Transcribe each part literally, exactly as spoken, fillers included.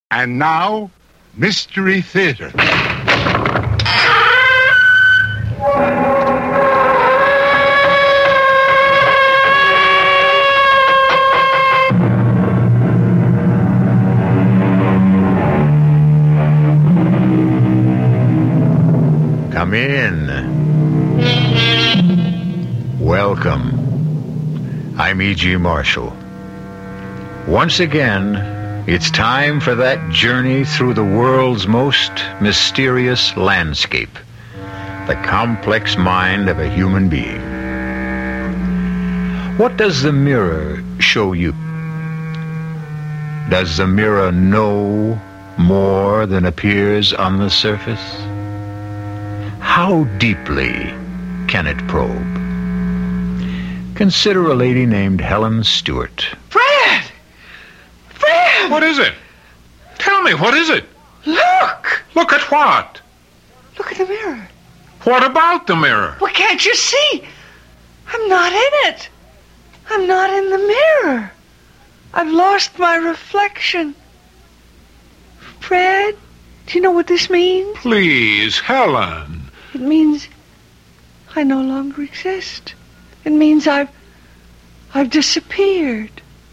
And now, Mystery Theater. Come in. Welcome. I'm E G. Marshall. Once again, it's time for that journey through the world's most mysterious landscape, the complex mind of a human being. What does the mirror show you? Does the mirror know more than appears on the surface? How deeply can it probe? Consider a lady named Helen Stewart. Fred! Fred! What is it? Tell me, what is it? Look! Look at what? Look at the mirror. What about the mirror? Well, can't you see? I'm not in it. I'm not in the mirror. I've lost my reflection. Fred, do you know what this means? Please, Helen. It means I no longer exist. It means I've I've disappeared.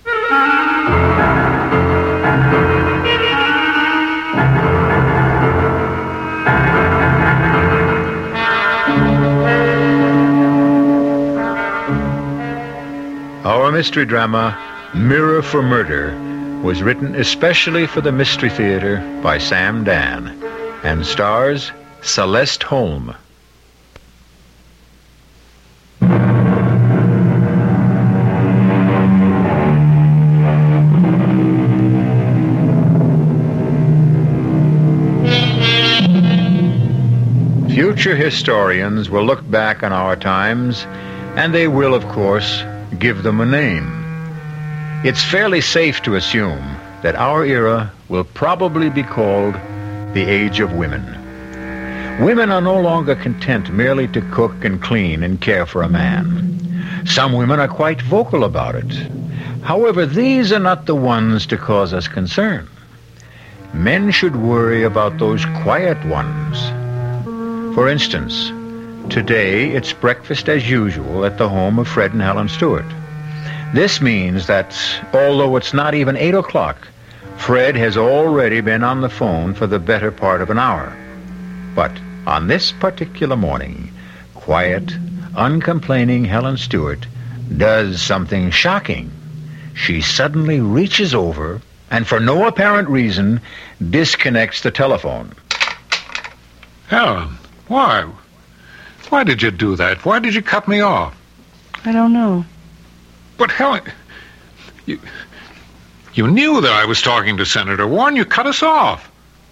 Our mystery drama, Mirror for Murder, was written especially for the Mystery Theater by Sam Dan and stars Celeste Holm. Future historians will look back on our times, and they will, of course, give them a name. It's fairly safe to assume that our era will probably be called the Age of Women. Women are no longer content merely to cook and clean and care for a man. Some women are quite vocal about it. However, these are not the ones to cause us concern. Men should worry about those quiet ones. For instance, today it's breakfast as usual at the home of Fred and Helen Stewart. This means that, although it's not even eight o'clock, Fred has already been on the phone for the better part of an hour. But on this particular morning, quiet, uncomplaining Helen Stewart does something shocking. She suddenly reaches over and, for no apparent reason, disconnects the telephone. Helen, why? Why did you do that? Why did you cut me off? I don't know. But Helen, you, you knew that I was talking to Senator Warren. You cut us off.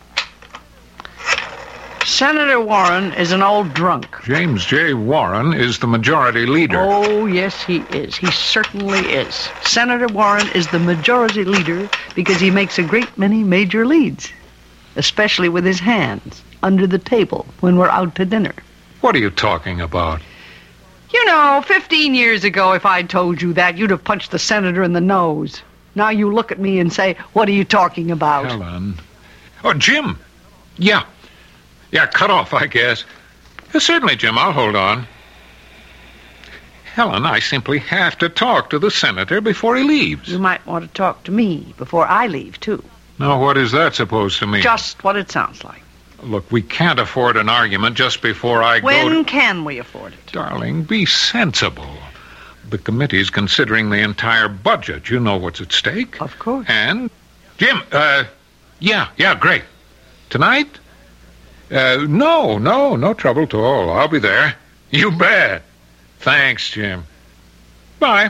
Senator Warren is an old drunk. James J. Warren is the majority leader. Oh, yes, he is. He certainly is. Senator Warren is the majority leader because he makes a great many major leads, especially with his hands under the table when we're out to dinner. What are you talking about? You know, fifteen years ago, if I'd told you that, you'd have punched the senator in the nose. Now you look at me and say, what are you talking about? Helen. Oh, Jim. Yeah. Yeah, cut off, I guess. Uh, certainly, Jim, I'll hold on. Helen, I simply have to talk to the senator before he leaves. You might want to talk to me before I leave, too. Now, what is that supposed to mean? Just what it sounds like. Look, we can't afford an argument just before I when go to... When can we afford it? Darling, be sensible. The committee's considering the entire budget. You know what's at stake. Of course. And, Jim, uh, yeah, yeah, great. Tonight? Uh, no, no, no trouble at all. I'll be there. You bet. Thanks, Jim. Bye.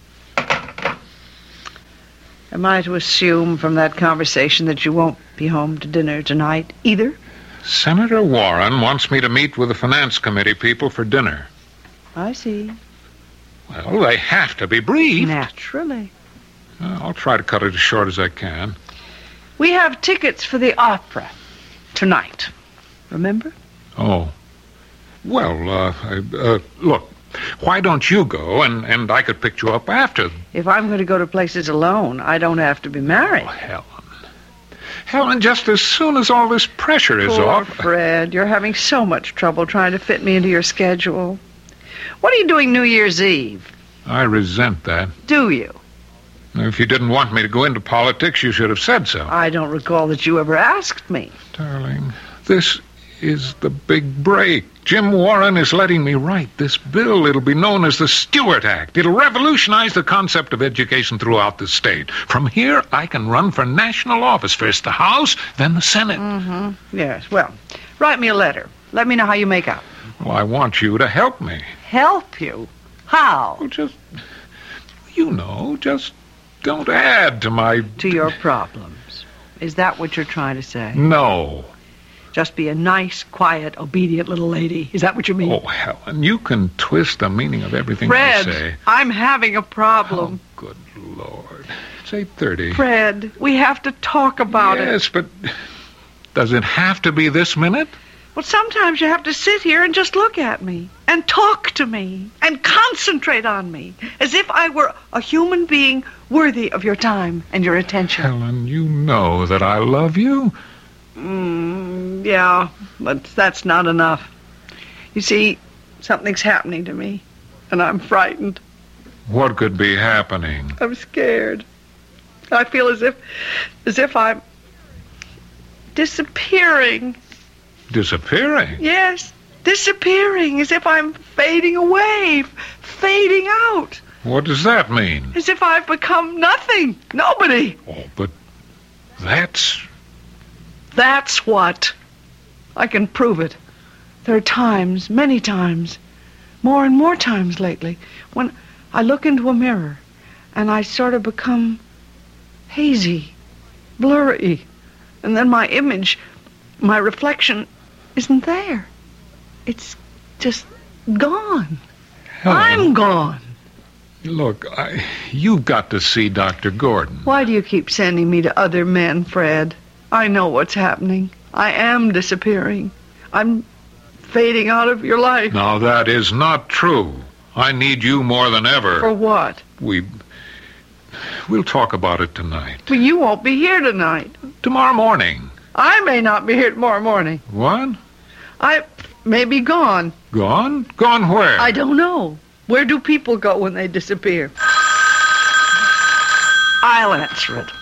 Am I to assume from that conversation that you won't be home to dinner tonight either? Senator Warren wants me to meet with the Finance Committee people for dinner. I see. Well, they have to be briefed. Naturally. Uh, I'll try to cut it as short as I can. We have tickets for the opera tonight. Remember? Oh. Well, uh, I, uh, look, why don't you go, and, and I could pick you up after. If I'm going to go to places alone, I don't have to be married. Oh, Helen. Helen, just as soon as all this pressure is Poor off... Fred, you're having so much trouble trying to fit me into your schedule. What are you doing New Year's Eve? I resent that. Do you? If you didn't want me to go into politics, you should have said so. I don't recall that you ever asked me. Darling, this is the big break. Jim Warren is letting me write this bill. It'll be known as the Stewart Act. It'll revolutionize the concept of education throughout the state. From here, I can run for national office. First the House, then the Senate. Mm-hmm. Yes, well, write me a letter. Let me know how you make out. Well, I want you to help me. Help you? How? Well, just, you know, just don't add to my... To your problems. Is that what you're trying to say? No. Just be a nice, quiet, obedient little lady. Is that what you mean? Oh, Helen, you can twist the meaning of everything Fred, I say. I'm having a problem. Oh, good Lord. It's eight thirty. Fred, we have to talk about it. Yes, but does it have to be this minute? Well, sometimes you have to sit here and just look at me and talk to me and concentrate on me as if I were a human being worthy of your time and your attention. Helen, you know that I love you. Mm, yeah, but that's not enough. You see, something's happening to me, and I'm frightened. What could be happening? I'm scared. I feel as if, as if I'm disappearing. Disappearing? Yes, disappearing, as if I'm fading away, fading out. What does that mean? As if I've become nothing, nobody. Oh, but that's... That's what. I can prove it. There are times, many times, more and more times lately, when I look into a mirror and I sort of become hazy, blurry, and then my image, my reflection, isn't there. It's just gone. Helen, I'm gone. Look, I, you've got to see Doctor Gordon. Why do you keep sending me to other men, Fred? I know what's happening. I am disappearing. I'm fading out of your life. Now, that is not true. I need you more than ever. For what? We... We'll talk about it tonight. But you won't be here tonight. Tomorrow morning. I may not be here tomorrow morning. What? I may be gone. Gone? Gone where? I don't know. Where do people go when they disappear? I'll answer it.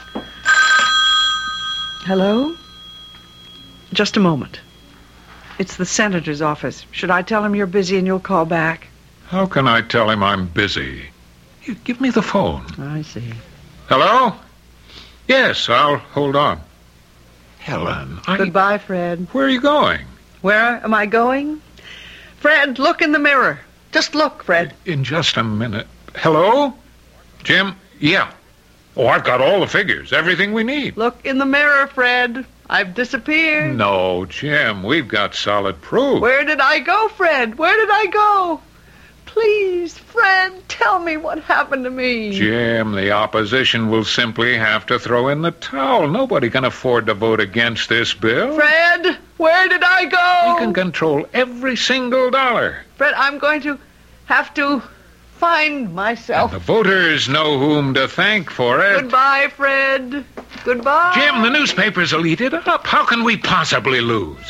Hello? Just a moment. It's the senator's office. Should I tell him you're busy and you'll call back? How can I tell him I'm busy? You give me the phone. I see. Hello? Yes, I'll hold on. Helen, I... Goodbye, Fred. Where are you going? Where am I going? Fred, look in the mirror. Just look, Fred. In just a minute. Hello? Jim? Yeah. Oh, I've got all the figures, everything we need. Look in the mirror, Fred. I've disappeared. No, Jim, we've got solid proof. Where did I go, Fred? Where did I go? Please, Fred, tell me what happened to me. Jim, the opposition will simply have to throw in the towel. Nobody can afford to vote against this bill. Fred, where did I go? We can control every single dollar. Fred, I'm going to have to find myself. And the voters know whom to thank for it. Goodbye, Fred. Goodbye. Jim, the newspapers will eat it up. How can we possibly lose?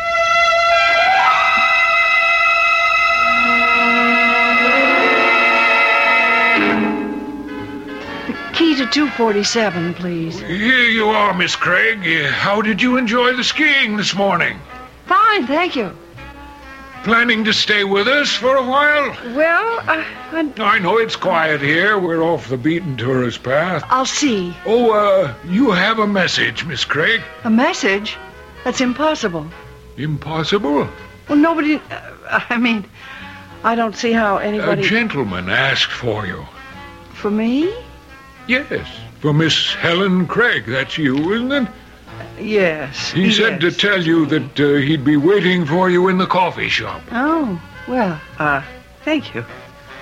Key to two forty-seven, please. Here you are, Miss Craig. How did you enjoy the skiing this morning? Fine, thank you. Planning to stay with us for a while? Well, uh, I... I know it's quiet here. We're off the beaten tourist path. I'll see. Oh, uh, you have a message, Miss Craig. A message? That's impossible. Impossible? Well, nobody... Uh, I mean, I don't see how anybody... A gentleman asked for you. For me? Yes, for Miss Helen Craig. That's you, isn't it? Yes. He yes. said to tell you that uh, he'd be waiting for you in the coffee shop. Oh, well, uh, thank you.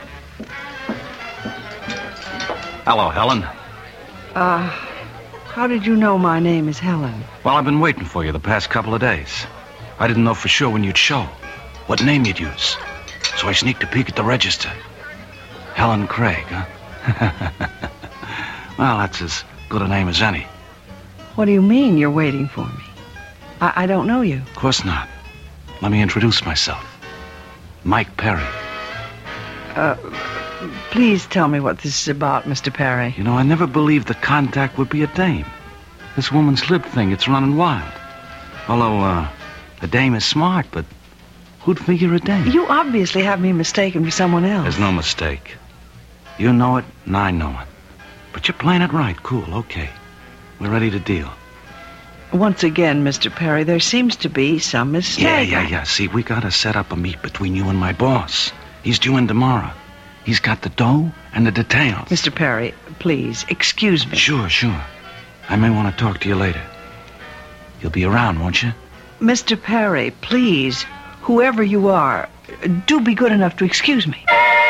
Hello, Helen. Uh, how did you know my name is Helen? Well, I've been waiting for you the past couple of days. I didn't know for sure when you'd show, what name you'd use. So I sneaked a peek at the register. Helen Craig, huh? Well, that's as good a name as any. What do you mean you're waiting for me? I, I don't know you. Of course not. Let me introduce myself. Mike Perry. Uh, please tell me what this is about, Mister Perry. You know, I never believed the contact would be a dame. This woman's lip thing, it's running wild. Although, uh, a dame is smart, but who'd figure a dame? You obviously have me mistaken for someone else. There's no mistake. You know it, and I know it. But you're playing it right. Cool, okay. We're ready to deal. Once again, Mister Perry, there seems to be some mistake. Yeah, yeah, yeah. See, we gotta set up a meet between you and my boss. He's due in tomorrow. He's got the dough and the details. Mister Perry, please, excuse me. Sure, sure. I may want to talk to you later. You'll be around, won't you? Mister Perry, please, whoever you are, do be good enough to excuse me.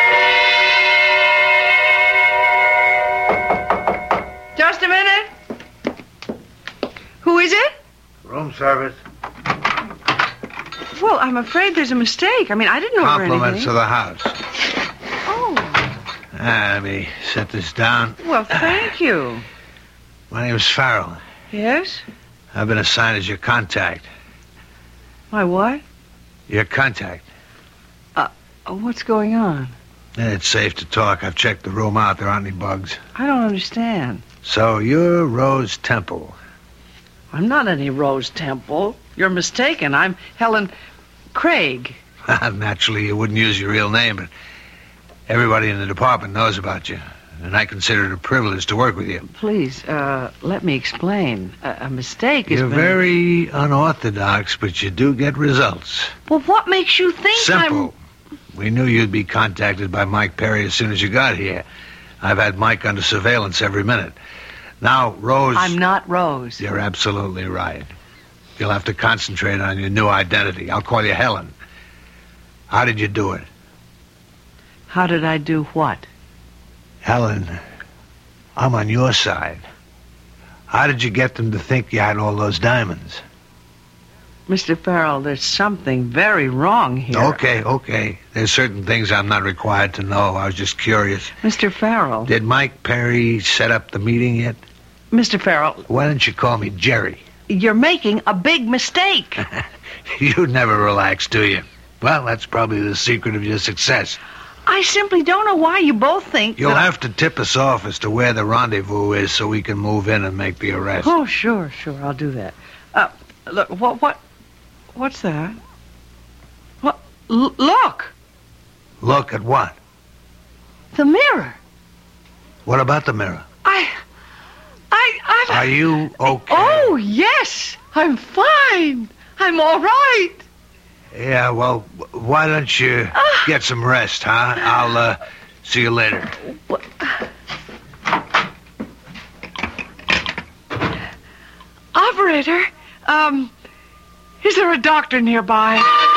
Just a minute. Who is it? Room service. Well, I'm afraid there's a mistake. I mean, I didn't order anything. Compliments of the house. Oh, Ah, let me set this down. well, thank you. My name is Farrell. Yes? I've been assigned as your contact. My what? Your contact. Uh, what's going on? Eh, It's safe to talk. I've checked the room out. There aren't any bugs. I don't understand. So you're Rose Temple. I'm not any Rose Temple. You're mistaken. I'm Helen Craig. Naturally, you wouldn't use your real name, but everybody in the department knows about you. And I consider it a privilege to work with you. Please, uh, let me explain. A, a mistake has You're been... very unorthodox, but you do get results. Well, what makes you think Simple. We knew you'd be contacted by Mike Perry as soon as you got here. I've had Mike under surveillance every minute. Now, Rose... I'm... I'm not Rose. You're absolutely right. You'll have to concentrate on your new identity. I'll call you Helen. How did you do it? How did I do what? Helen, I'm on your side. How did you get them to think you had all those diamonds? Mister Farrell, there's something very wrong here. Okay, okay. There's certain things I'm not required to know. I was just curious. Mister Farrell. Did Mike Perry set up the meeting yet? Mister Farrell, Why don't you call me Jerry? you're making a big mistake. You never relax, do you? Well, that's probably the secret of your success. I simply don't know why you both think You'll that... have to tip us off as to where the rendezvous is so we can move in and make the arrest. Oh, sure, sure, I'll do that. Uh, look, what, what, what's that? What? L- look, Look at what? the mirror. What about the mirror? I, I, I... Are you okay? Oh, yes, I'm fine. I'm all right. Yeah, well, w- why don't you Ah. get some rest, huh? I'll, uh, see you later. What? Operator, um, is there a doctor nearby?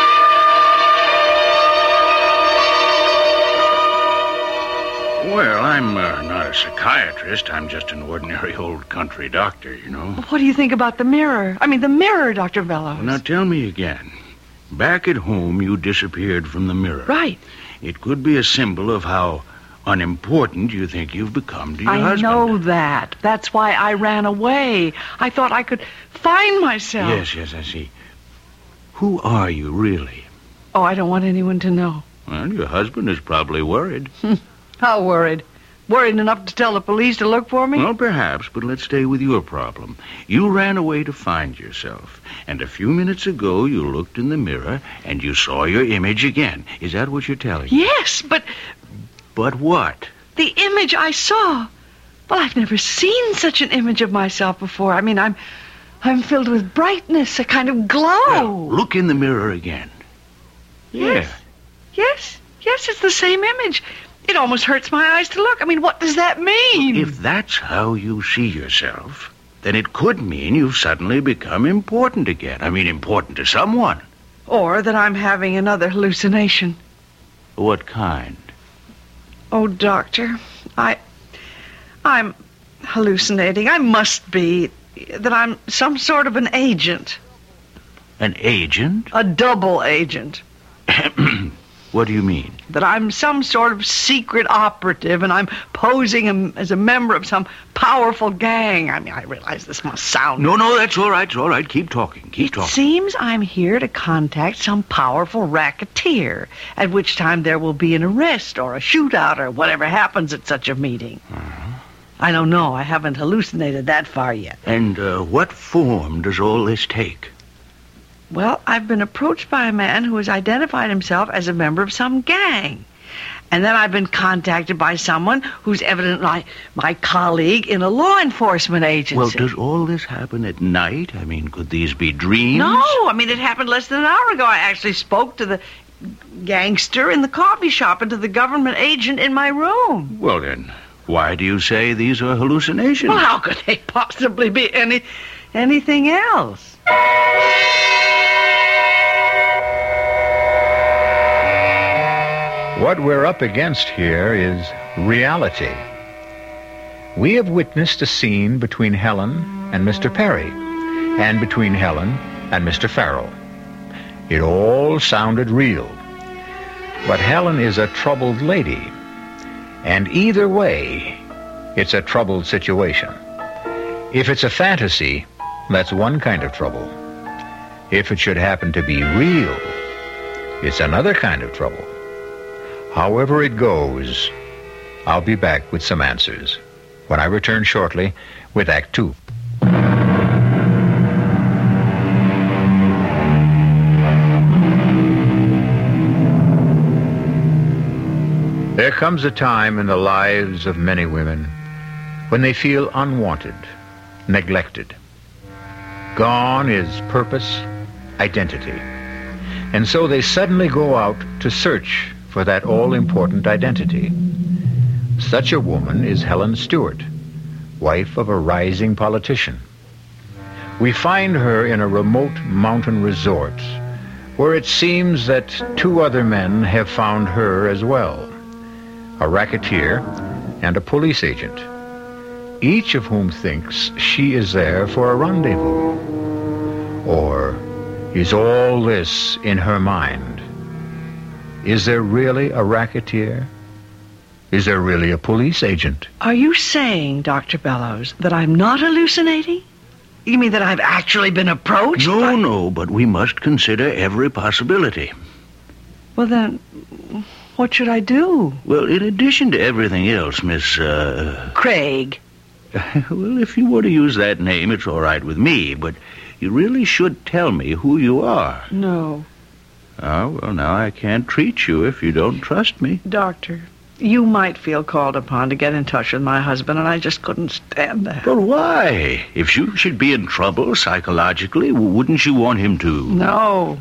Well, I'm uh, not a psychiatrist. I'm just an ordinary old country doctor, you know. What do you think about the mirror? I mean, the mirror, Doctor Bellows. Now tell me again. Back at home, you disappeared from the mirror. Right. It could be a symbol of how unimportant you think you've become to your I husband. know that. That's why I ran away. I thought I could find myself. Yes, yes, I see. Who are you, really? Oh, I don't want anyone to know. Well, your husband is probably worried. How worried? Worried enough to tell the police to look for me? Well, perhaps, but let's stay with your problem. You ran away to find yourself, and a few minutes ago you looked in the mirror and you saw your image again. Is that what you're telling me? Yes, but But what? the image I saw... Well, I've never seen such an image of myself before. I mean, I'm... I'm filled with brightness, a kind of glow. Well, look in the mirror again. Yes. Yes, yes, it's the same image. It almost hurts my eyes to look. I mean, what does that mean? If that's how you see yourself, then it could mean you've suddenly become important again. I mean, important to someone. Or that I'm having another hallucination. What kind? Oh, doctor, I... I'm hallucinating. I must be. That I'm some sort of an agent. An agent? A double agent. What do you mean? That I'm some sort of secret operative and I'm posing am- as a member of some powerful gang. I mean, I realize this must sound... No, no, that's all right. It's all right. Keep talking. Keep It talking. seems I'm here to contact some powerful racketeer, at which time there will be an arrest or a shootout or whatever happens at such a meeting. Uh-huh. I don't know. I haven't hallucinated that far yet. And uh, what form does all this take? Well, I've been approached by a man who has identified himself as a member of some gang. And then I've been contacted by someone who's evidently my, my colleague in a law enforcement agency. Well, does all this happen at night? I mean, could these be dreams? No, I mean, it happened less than an hour ago. I actually spoke to the gangster in the coffee shop and to the government agent in my room. Well, then, why do you say these are hallucinations? Well, how could they possibly be any anything else? What we're up against here is reality. We have witnessed a scene between Helen and Mister Perry, and between Helen and Mister Farrell. It all sounded real. But Helen is a troubled lady, and either way, it's a troubled situation. If it's a fantasy, that's one kind of trouble. If it should happen to be real, it's another kind of trouble. However it goes, I'll be back with some answers when I return shortly with Act Two. There comes a time in the lives of many women when they feel unwanted, neglected. Gone is purpose, identity. And so they suddenly go out to search for that all-important identity. Such a woman is Helen Stewart, wife of a rising politician. We find her in a remote mountain resort where it seems that two other men have found her as well, a racketeer and a police agent, each of whom thinks she is there for a rendezvous. Or is all this in her mind? Is there really a racketeer? Is there really a police agent? Are you saying, Doctor Bellows, that I'm not hallucinating? You mean that I've actually been approached? No, by... no, but we must consider every possibility. Well, then, what should I do? Well, in addition to everything else, Miss, uh... Craig. Well, if you were to use that name, it's all right with me, but you really should tell me who you are. No. Oh, well, now I can't treat you if you don't trust me. Doctor, you might feel called upon to get in touch with my husband, and I just couldn't stand that. But why? If you should be in trouble psychologically, wouldn't you want him to? No.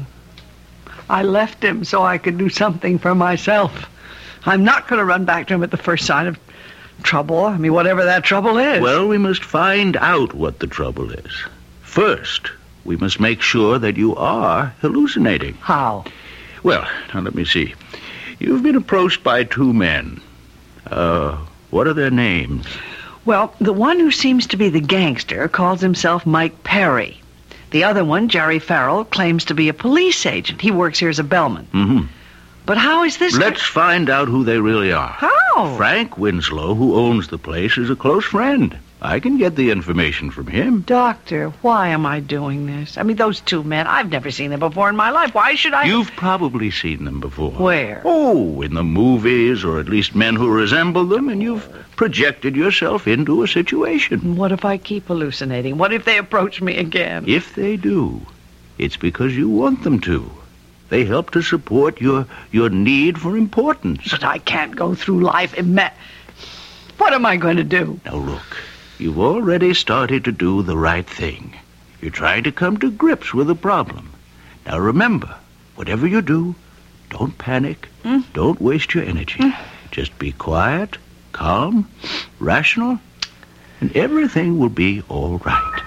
I left him so I could do something for myself. I'm not going to run back to him at the first sign of trouble. I mean, whatever that trouble is. Well, we must find out what the trouble is. First, we must make sure that you are hallucinating. How? Well, now let me see. You've been approached by two men. Uh, what are their names? Well, the one who seems to be the gangster calls himself Mike Perry. The other one, Jerry Farrell, claims to be a police agent. He works here as a bellman. Mm-hmm. But how is this... Let's find out who they really are. How? Frank Winslow, who owns the place, is a close friend. I can get the information from him. Doctor, why am I doing this? I mean, those two men, I've never seen them before in my life. Why should I... You've probably seen them before. Where? Oh, in the movies, or at least men who resemble them, and you've projected yourself into a situation. What if I keep hallucinating? What if they approach me again? If they do, it's because you want them to. They help to support your, your need for importance. But I can't go through life ima- What am I going to do? Now, look. You've already started to do the right thing. You're trying to come to grips with the problem. Now remember, whatever you do, don't panic. Mm. Don't waste your energy. Mm. Just be quiet, calm, rational, and everything will be all right.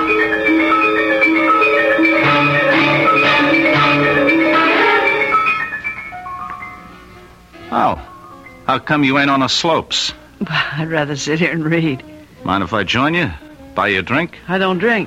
Oh, how come you ain't on the slopes? I'd rather sit here and read. Mind if I join you? Buy you a drink? I don't drink.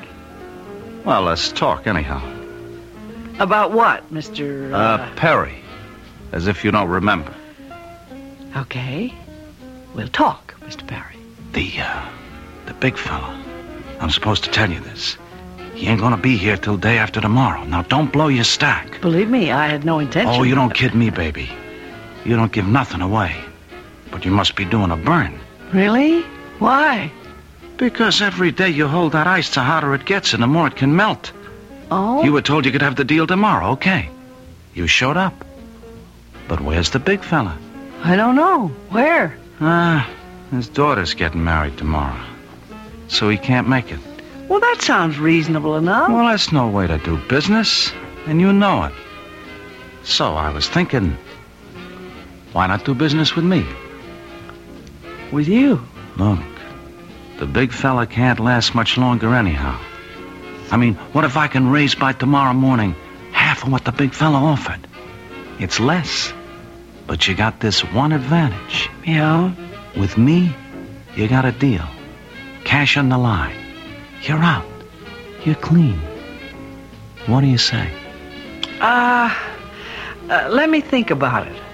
Well, let's talk anyhow. About what, Mister Uh... uh, Perry. as if you don't remember. Okay. We'll talk, Mister Perry. The, uh, the big fella. I'm supposed to tell you this. He ain't gonna be here till day after tomorrow. Now, don't blow your stack. Believe me, I had no intention. Oh, you don't kid me, baby. You don't give nothing away. But you must be doing a burn. Really? Why? Because every day you hold that ice, the hotter it gets and the more it can melt. Oh? You were told you could have the deal tomorrow, okay. You showed up. But where's the big fella? I don't know. Where? Ah, his daughter's getting married tomorrow. So he can't make it. Well, that sounds reasonable enough. Well, that's no way to do business, and you know it. So I was thinking, why not do business with me? With you? Look, the big fella can't last much longer anyhow. I mean, what if I can raise by tomorrow morning half of what the big fella offered? It's less, but you got this one advantage. Yeah? With me, you got a deal. Cash on the line. You're out. You're clean. What do you say? Uh, uh, let me think about it.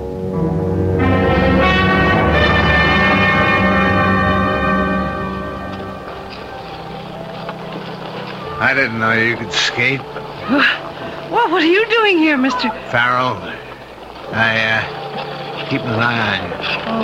I didn't know you could skate. Well, what are you doing here, Mister Farrell, I, uh, keep an eye on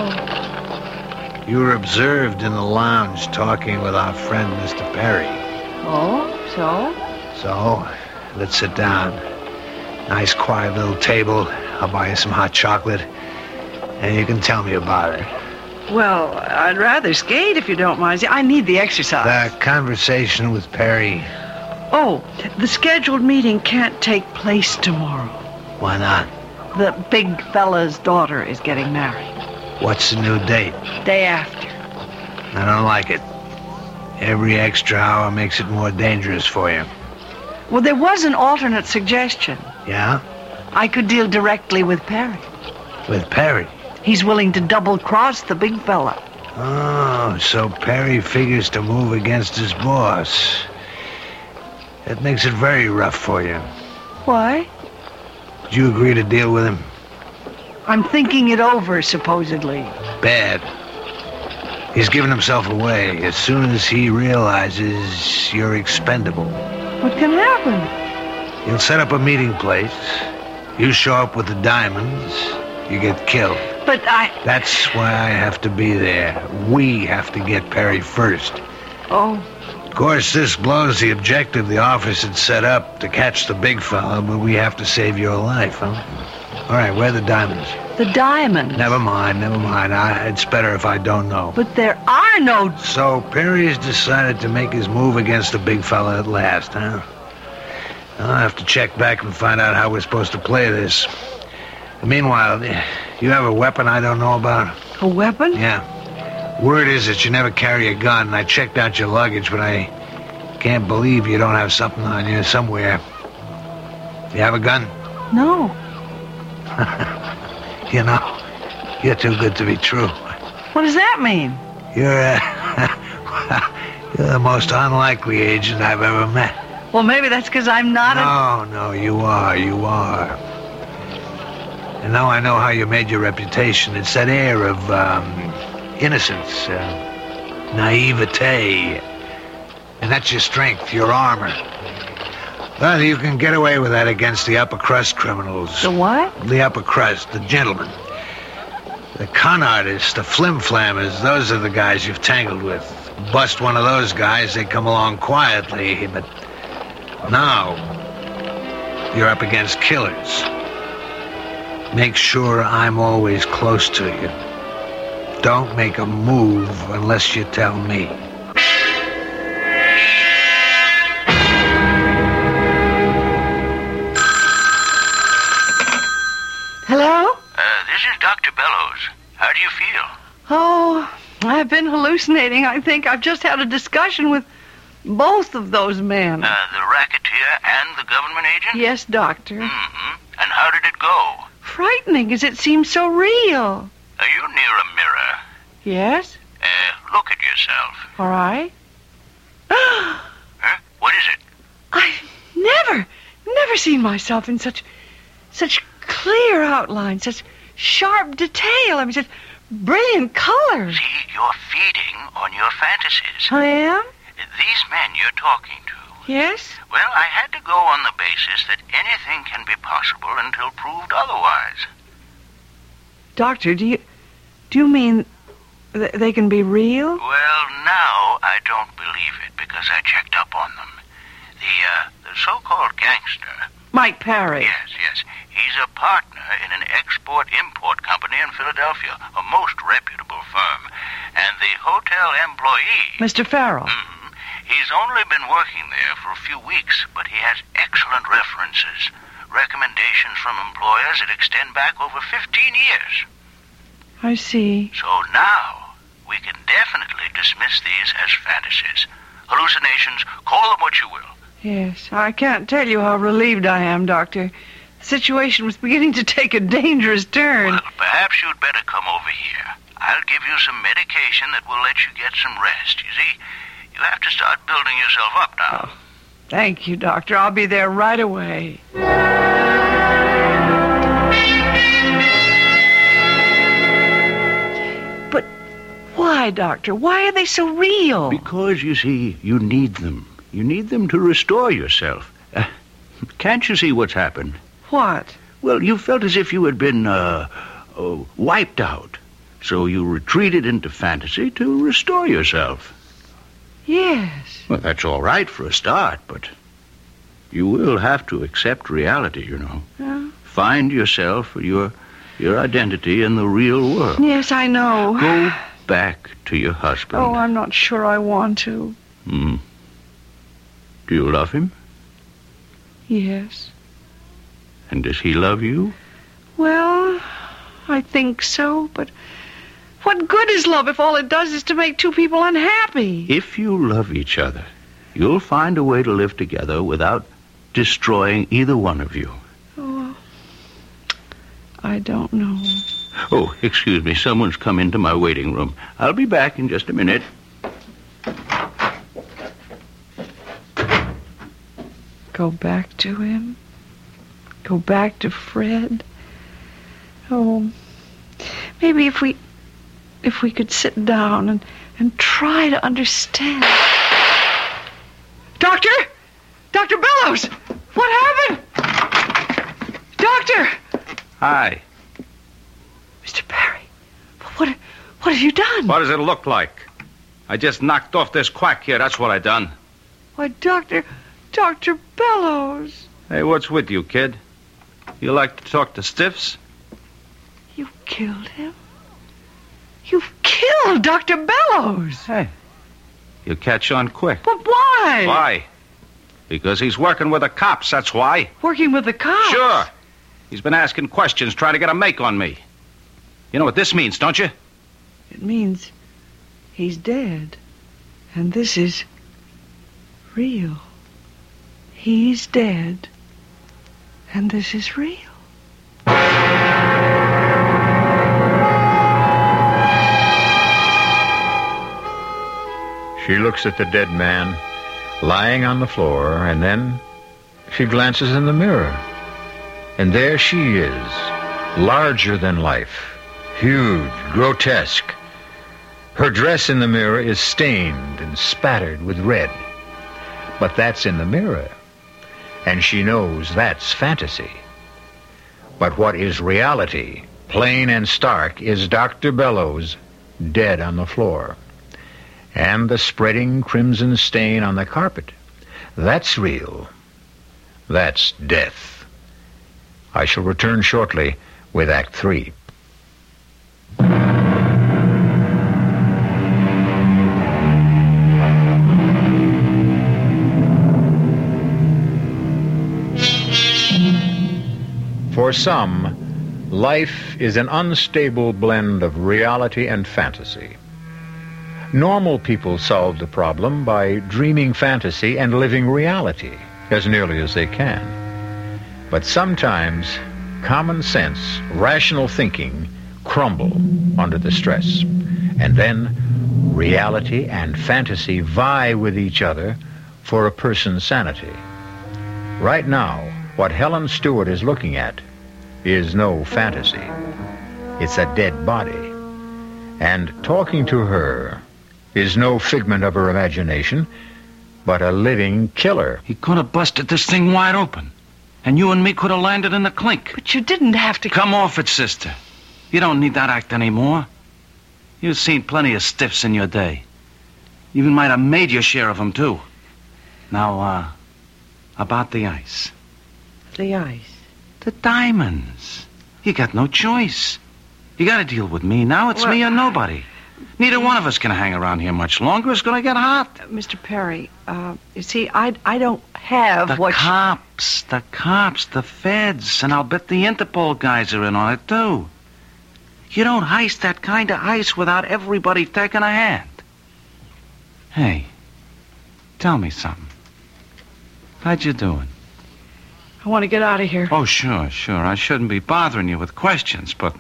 you. Oh. You were observed in the lounge talking with our friend, Mister Perry. Oh, so? So, let's sit down. Nice, quiet little table. I'll buy you some hot chocolate, and you can tell me about it. Well, I'd rather skate if you don't mind. See, I need the exercise. The conversation with Perry. Oh, the scheduled meeting can't take place tomorrow. Why not? The big fella's daughter is getting married. What's the new date? Day after. I don't like it. Every extra hour makes it more dangerous for you. Well, there was an alternate suggestion. Yeah? I could deal directly with Perry. With Perry? He's willing to double-cross the big fella. Oh, so Perry figures to move against his boss. That makes it very rough for you. Why? Did you agree to deal with him? I'm thinking it over, supposedly. Bad. He's given himself away as soon as he realizes you're expendable. What can happen? He'll set up a meeting place. You show up with the diamonds. You get killed. But I... That's why I have to be there. We have to get Perry first. Oh. Of course, this blows the objective the office had set up to catch the big fella, but we have to save your life, huh? All right, where are the diamonds? The diamonds? Never mind, never mind. I, it's better if I don't know. But there are no... So Perry's decided to make his move against the big fella at last, huh? I'll have to check back and find out how we're supposed to play this. Meanwhile, you have a weapon I don't know about? A weapon? Yeah. Word is that you never carry a gun. I checked out your luggage, but I can't believe you don't have something on you somewhere. You have a gun? No. You know, you're too good to be true. What does that mean? You're, uh, you're the most unlikely agent I've ever met. Well, maybe that's because I'm not a... No, no, you are, you are. And now I know how you made your reputation. It's that air of, um, innocence, uh, naivete. And that's your strength, your armor. Well, you can get away with that against the upper crust criminals. The what? The upper crust, the gentlemen. The con artists, the flim-flammers, those are the guys you've tangled with. Bust one of those guys, they come along quietly, but now you're up against killers. Make sure I'm always close to you. Don't make a move unless you tell me. Hello? Uh, this is Doctor Bellows. How do you feel? Oh, I've been hallucinating, I think. I've just had a discussion with both of those men. Uh, the racketeer and the government agent? Yes, Doctor. Mm-hmm. And how did it go? Frightening, as it seems so real. Are you near a mirror? Yes? Uh, look at yourself. All right. Huh? What is it? I've never, never seen myself in such, such clear outline, such sharp detail. I mean, such brilliant colors. See, you're feeding on your fantasies. I am? These men you're talking to. Yes? Well, I had to go on the basis that anything can be possible until proved otherwise. Doctor, do you do you mean th- they can be real? Well, now I don't believe it because I checked up on them. The, uh, the so-called gangster. Mike Parry. Yes, yes. He's a partner in an export-import company in Philadelphia, a most reputable firm. And the hotel employee... Mister Farrell. Mm, he's only been working there for a few weeks, but he has excellent references. Recommendations from employers that extend back over fifteen years. I see. So now, we can definitely dismiss these as fantasies. Hallucinations, call them what you will. Yes, I can't tell you how relieved I am, Doctor. The situation was beginning to take a dangerous turn. Well, perhaps you'd better come over here. I'll give you some medication that will let you get some rest. You see, you have to start building yourself up now. Oh, thank you, Doctor. I'll be there right away. But why, Doctor? Why are they so real? Because, you see, you need them. You need them to restore yourself. Uh, can't you see what's happened? What? Well, you felt as if you had been, uh, uh, wiped out. So you retreated into fantasy to restore yourself. Yes. Well, that's all right for a start, but you will have to accept reality, you know. Yeah. Find yourself, your, your identity in the real world. Yes, I know. Go back to your husband. Oh, I'm not sure I want to. Hmm. Do you love him? Yes. And does he love you? Well, I think so, but what good is love if all it does is to make two people unhappy? If you love each other, you'll find a way to live together without destroying either one of you. Oh, I don't know. Oh, excuse me. Someone's come into my waiting room. I'll be back in just a minute. Go back to him? Go back to Fred? Oh, maybe if we if we could sit down and, and try to understand. Doctor! Doctor Bellows! What happened? Doctor! Hi. Mister Parry, what, what have you done? What does it look like? I just knocked off this quack here. That's what I done. Why, Doctor... Doctor Bellows. Hey, what's with you, kid? You like to talk to stiffs? You killed him? You've killed Doctor Bellows. Hey, you catch on quick. But why? Why? Because he's working with the cops, that's why. Working with the cops? Sure. He's been asking questions, trying to get a make on me. You know what this means, don't you? It means he's dead. And this is real. He's dead. And this is real. She looks at the dead man lying on the floor, and then she glances in the mirror. And there she is, larger than life, huge, grotesque. Her dress in the mirror is stained and spattered with red. But that's in the mirror, and she knows that's fantasy. But what is reality, plain and stark, is Doctor Bellows dead on the floor. And the spreading crimson stain on the carpet. That's real. That's death. I shall return shortly with Act Three. For some, life is an unstable blend of reality and fantasy. Normal people solve the problem by dreaming fantasy and living reality as nearly as they can. But sometimes common sense, rational thinking crumble under the stress. And then reality and fantasy vie with each other for a person's sanity. Right now, what Helen Stewart is looking at is no fantasy. It's a dead body. And talking to her is no figment of her imagination, but a living killer. He could have busted this thing wide open. And you and me could have landed in the clink. But you didn't have to... Come off it, sister. You don't need that act anymore. You've seen plenty of stiffs in your day. You even might have made your share of them, too. Now, uh, about the ice. The ice? The diamonds. You got no choice. You got to deal with me now. It's Well, me or nobody. Neither one of us can hang around here much longer. It's going to get hot. Uh, Mister Perry, uh, you see, I, I don't have The what... you- cops, the cops, the feds, and I'll bet the Interpol guys are in on it, too. You don't heist that kind of ice without everybody taking a hand. Hey, tell me something. How'd you doing? I want to get out of here. Oh, sure, sure. I shouldn't be bothering you with questions, but...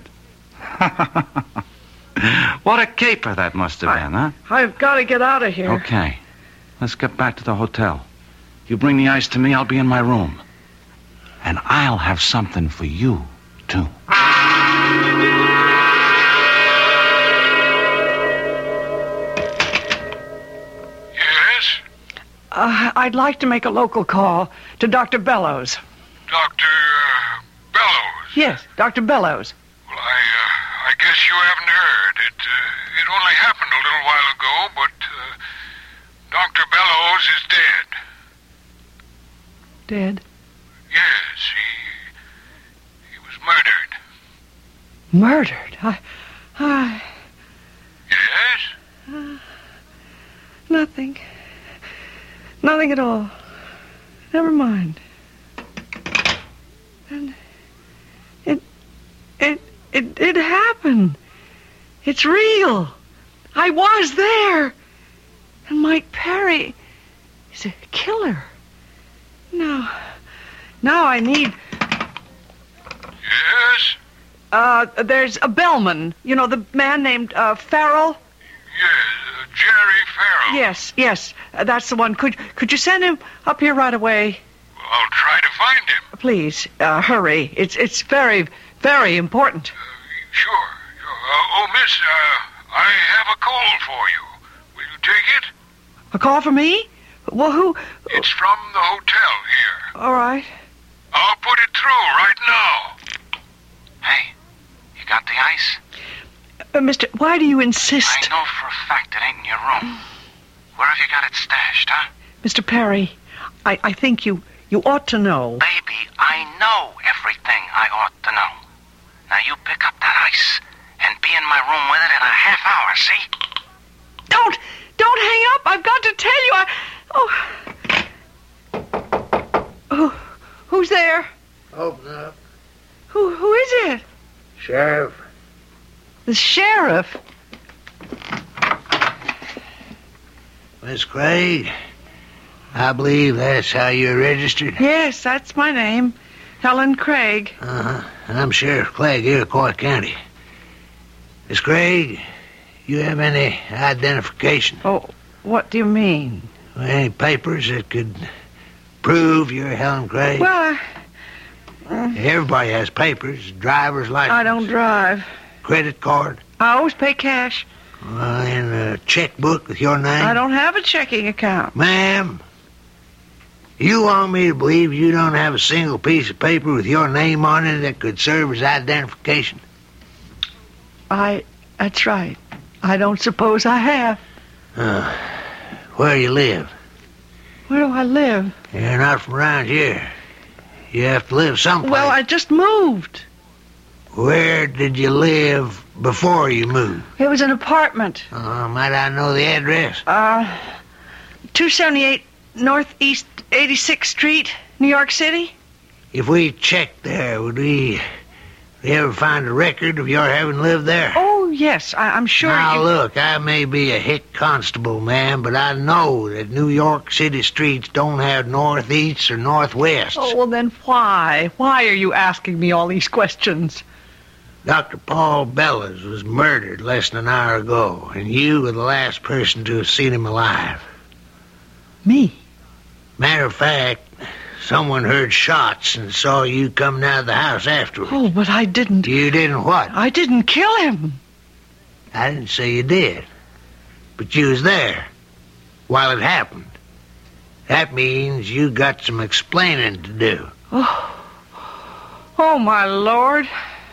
What a caper that must have been, huh? I've got to get out of here. Okay. Let's get back to the hotel. You bring the ice to me, I'll be in my room. And I'll have something for you, too. Yes? Uh, I'd like to make a local call to Doctor Bellows. Doctor uh, Bellows. Yes, Doctor Bellows. Well, I, uh, I guess you haven't heard. It, uh, it only happened a little while ago, but uh, Doctor Bellows is dead. Dead? Yes, he, he was murdered. Murdered? I... I... Yes? Nothing. Nothing at all. Never mind. And it, it, it, it happened. It's real. I was there. And Mike Perry is a killer. Now, now I need... Yes? Uh, there's a bellman. You know, the man named, uh, Farrell? Yes, uh, Jerry Farrell. Yes, yes. Uh, that's the one. Could, could you send him up here right away? Well, I'll try to find him. Please, uh, hurry. It's it's very, very important. Uh, sure. sure. Uh, oh, miss, uh, I have a call for you. Will you take it? A call for me? Well, who? It's from the hotel here. All right. I'll put it through right now. Hey, you got the ice? Uh, Mister, why do you insist? I know for a fact it ain't in your room. Where have you got it stashed, huh? Mister Perry, I, I think you, you ought to know. Baby, I know everything I ought to know. Now you pick up that ice and be in my room with it in a half hour, see? Don't, don't hang up. I've got to tell you. I, oh. Who, who's there? Open up. Who, who is it? Sheriff. The sheriff. Miss Craig, I believe that's how you're registered. Yes, that's my name. Helen Craig. Uh-huh. And I'm Sheriff Clegg, Iroquois County. Miss Craig, you have any identification? Oh, what do you mean? Any papers that could prove you're Helen Craig? Well, I, Everybody has papers. Driver's license. I don't drive. Credit card. I always pay cash. Uh, and a checkbook with your name. I don't have a checking account. Ma'am, you want me to believe you don't have a single piece of paper with your name on it that could serve as identification? I, that's right. I don't suppose I have. Uh, where you live? Where do I live? You're not from around here. You have to live someplace. Well, I just moved. Where did you live before you moved? It was an apartment. Uh, might I know the address? Uh, two seventy-eight Northeast eighty-sixth Street, New York City. If we checked there, would we, would we ever find a record of your having lived there? Oh, yes, I, I'm sure Now, you... look, I may be a hick constable, man, but I know that New York City streets don't have northeasts or northwests. Oh, well, then why? Why are you asking me all these questions? Doctor Paul Bellows was murdered less than an hour ago, and you were the last person to have seen him alive. Me? Matter of fact, Someone heard shots and saw you coming out of the house afterwards. Oh, but I didn't. You didn't what? I didn't kill him. I didn't say you did. But you was there while it happened. That means you got some explaining to do. Oh, oh my Lord.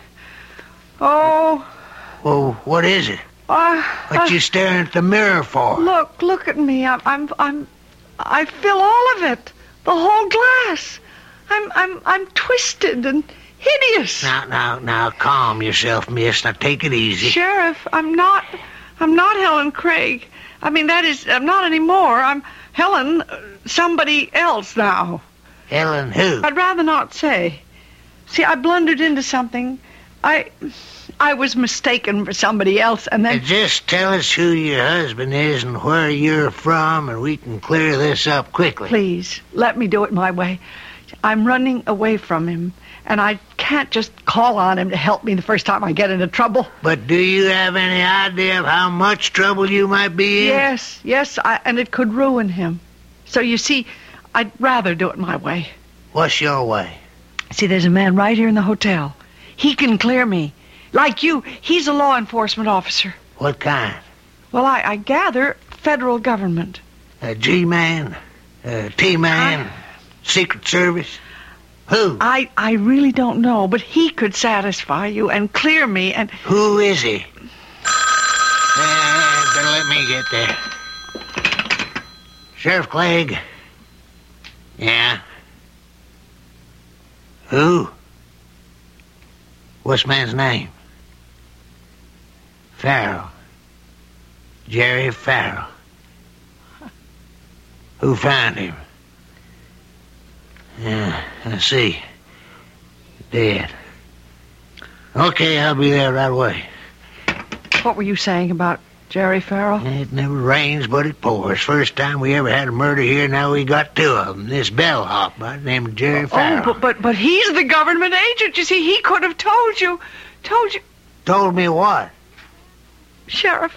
Oh. Well, what is it? Uh, What uh, you staring at the mirror for? Look, look at me. I'm, I'm, I'm, I feel all of it. The whole glass. I'm, I'm, I'm twisted and hideous. Now, now, now, calm yourself, miss. Now, take it easy. Sheriff, I'm not, I'm not Helen Craig. I mean, that is, I'm not anymore. I'm Helen, uh, somebody else now. Helen who? I'd rather not say. See, I blundered into something. I, I was mistaken for somebody else, and Uh, then... just tell us who your husband is and where you're from, and we can clear this up quickly. Please, let me do it my way. I'm running away from him, and I can't just call on him to help me the first time I get into trouble. But do you have any idea of how much trouble you might be in? Yes, yes, I, and it could ruin him. So you see, I'd rather do it my way. What's your way? See, there's a man right here in the hotel. He can clear me. Like you, he's a law enforcement officer. What kind? Well, I, I gather federal government. A G-man? A T-man? I- Secret Service? Who? I, I really don't know, but he could satisfy you and clear me and... Who is he? Uh, better let me get there. Sheriff Clegg? Yeah? Who? What's the man's name? Farrell. Jerry Farrell. Who found him? Yeah, I see. Dead. Okay, I'll be there right away. What were you saying about Jerry Farrell? It never rains, but it pours. First time we ever had a murder here, now we got two of them. This bellhop by the name of Jerry Farrell. Oh, but, but but he's the government agent. You see, he could have told you. Told you. Told me what? Sheriff,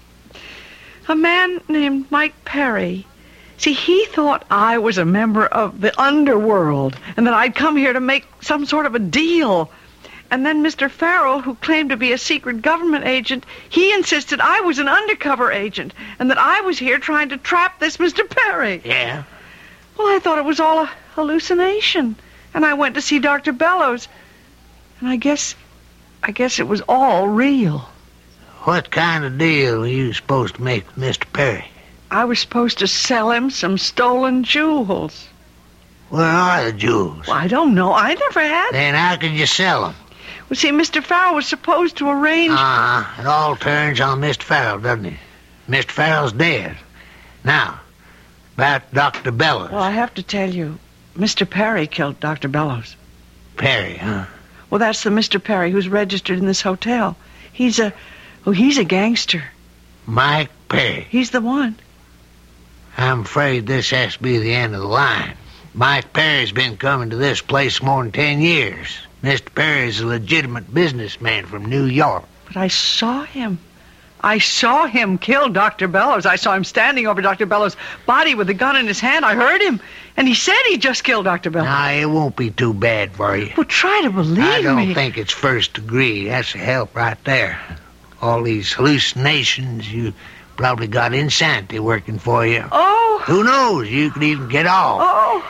a man named Mike Perry. See, he thought I was a member of the underworld and that I'd come here to make some sort of a deal. And then Mister Farrell, who claimed to be a secret government agent, he insisted I was an undercover agent and that I was here trying to trap this Mister Perry. Yeah? Well, I thought it was all a hallucination. And I went to see Doctor Bellows. And I guess, I guess it was all real. What kind of deal were you supposed to make with Mister Perry? I was supposed to sell him some stolen jewels. Where are the jewels? Well, I don't know. I never had. Then how could you sell them? Well, see, Mister Farrell was supposed to arrange... Uh-huh. It all turns on Mister Farrell, doesn't it? Mister Farrell's dead. Now, about Doctor Bellows. Well, I have to tell you, Mister Perry killed Doctor Bellows. Perry, huh? Well, that's the Mister Perry who's registered in this hotel. He's a... Oh, he's a gangster. Mike Perry. He's the one. I'm afraid this has to be the end of the line. Mike Perry's been coming to this place more than ten years. Mister Perry's a legitimate businessman from New York. But I saw him. I saw him kill Doctor Bellows. I saw him standing over Doctor Bellows' body with a gun in his hand. I heard him. And he said he just killed Doctor Bellows. Now, it won't be too bad for you. Well, try to believe me. I don't think it's first degree. That's a help right there. All these hallucinations, you probably got insanity working for you. Oh. Who knows? You could even get off. Oh.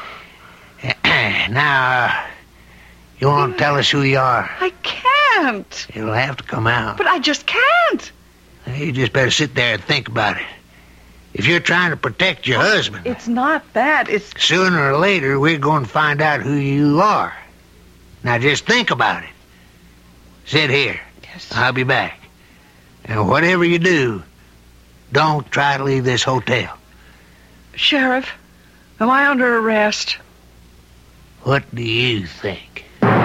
Now, uh, you want to tell us who you are? I can't. It'll have to come out. But I just can't. You just better sit there and think about it. If you're trying to protect your husband, It's not that. It's... sooner or later we're going to find out who you are. Now just think about it. Sit here. Yes. I'll be back. And whatever you do, don't try to leave this hotel. Sheriff, am I under arrest? What do you think?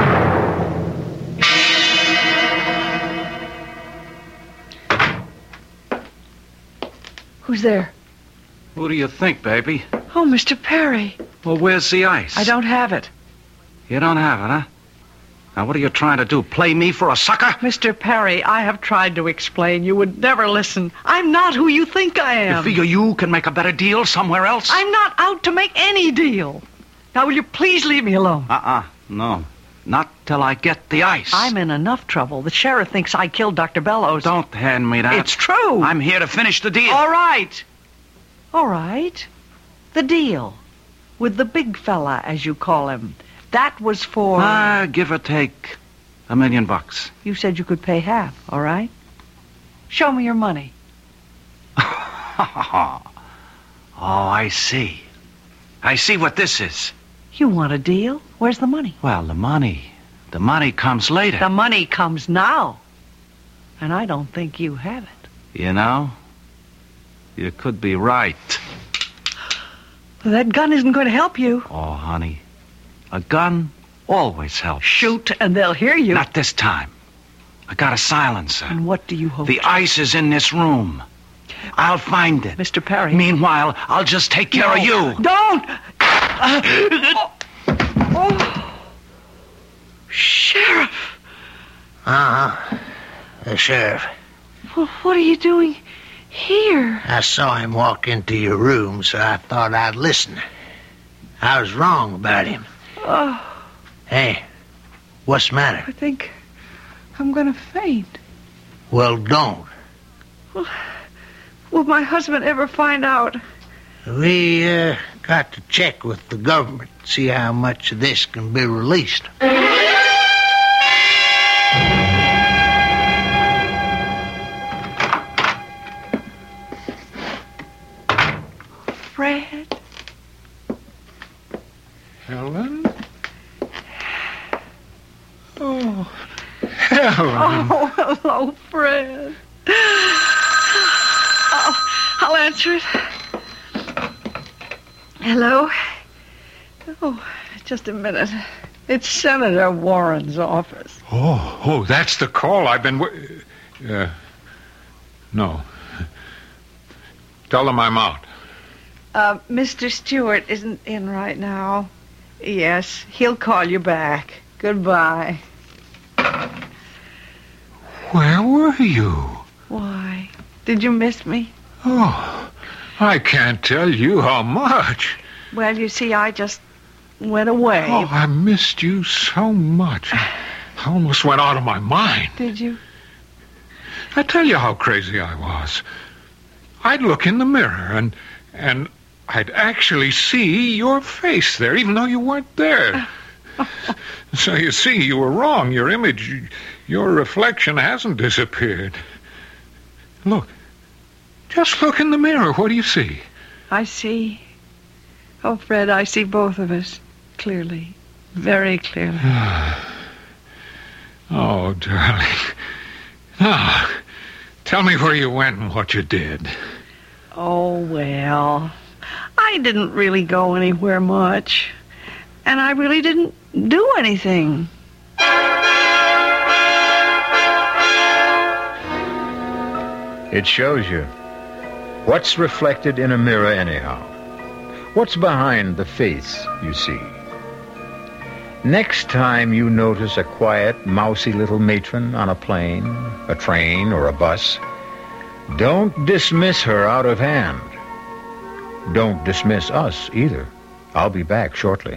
Who's there? Who do you think, baby? Oh, Mister Perry. Well, where's the ice? I don't have it. You don't have it, huh? Now, what are you trying to do? Play me for a sucker? Mister Perry, I have tried to explain. You would never listen. I'm not who you think I You am. figure you can make a better deal somewhere else? I'm not out to make any deal. Now, will you please leave me alone? Uh-uh, no. Not till I get the ice. I'm in enough trouble. The sheriff thinks I killed Doctor Bellows. Don't hand me that. It's true. I'm here to finish the deal. All right. All right. The deal. With the big fella, as you call him. That was for... Ah, give or take a million bucks. You said you could pay half, all right? Show me your money. Oh, I see. I see what this is. You want a deal? Where's the money? Well, the money. The money comes later. The money comes now. And I don't think you have it. You know, you could be right. Well, that gun isn't going to help you. Oh, honey, a gun always helps. Shoot, and they'll hear you. Not this time. I got a silencer. And what do you hope? The ice is in this room. I'll find it. Mister Perry. Meanwhile, I'll just take care No, of you. Don't! oh. oh. Sheriff! Uh-huh. The sheriff. Well, what are you doing here? I saw him walk into your room, so I thought I'd listen. I was wrong about him. Oh, Hey, what's the matter? I think I'm going to faint. Well, don't. Well, will my husband ever find out? We, uh, got to check with the government, see how much of this can be released. Fred? Helen? Oh, Helen. Oh, hello, Fred. Oh, I'll answer it. Hello? Oh, just a minute. It's Senator Warren's office. Oh, oh, that's the call I've been... W- uh, no. Tell them I'm out. Uh, Mister Stewart isn't in right now. Yes, he'll call you back. Goodbye. Where were you? Why? Did you miss me? Oh, I can't tell you how much. Well, you see, I just went away. Oh, I missed you so much. I almost went out of my mind. Did you? I tell you how crazy I was. I'd look in the mirror and and I'd actually see your face there, even though you weren't there. So you see, you were wrong. Your image, your reflection hasn't disappeared. Look. Just look in the mirror. What do you see? I see. Oh, Fred, I see both of us clearly. Very clearly. Oh, darling. Now, tell me where you went and what you did. Oh, well, I didn't really go anywhere much. And I really didn't do anything. It shows you. What's reflected in a mirror anyhow? What's behind the face you see? Next time you notice a quiet, mousy little matron on a plane, a train, or a bus, don't dismiss her out of hand. Don't dismiss us either. I'll be back shortly.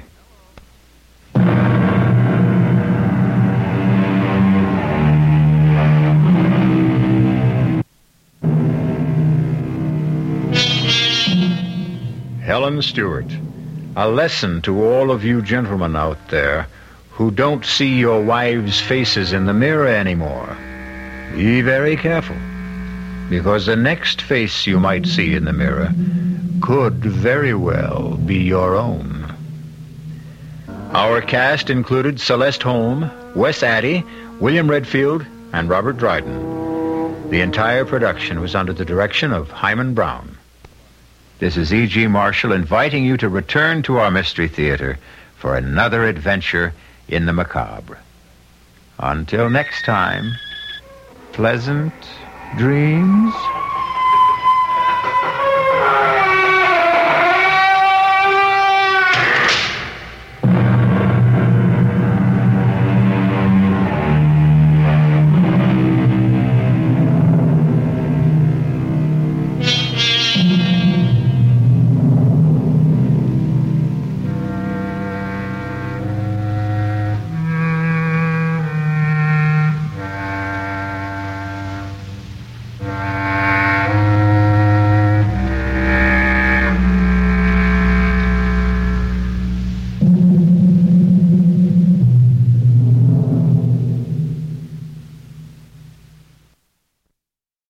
Helen Stewart, a lesson to all of you gentlemen out there who don't see your wives' faces in the mirror anymore. Be very careful, because the next face you might see in the mirror could very well be your own. Our cast included Celeste Holm, Wes Addy, William Redfield, and Robert Dryden. The entire production was under the direction of Hyman Brown. This is E G. Marshall inviting you to return to our Mystery Theater for another adventure in the macabre. Until next time, pleasant dreams.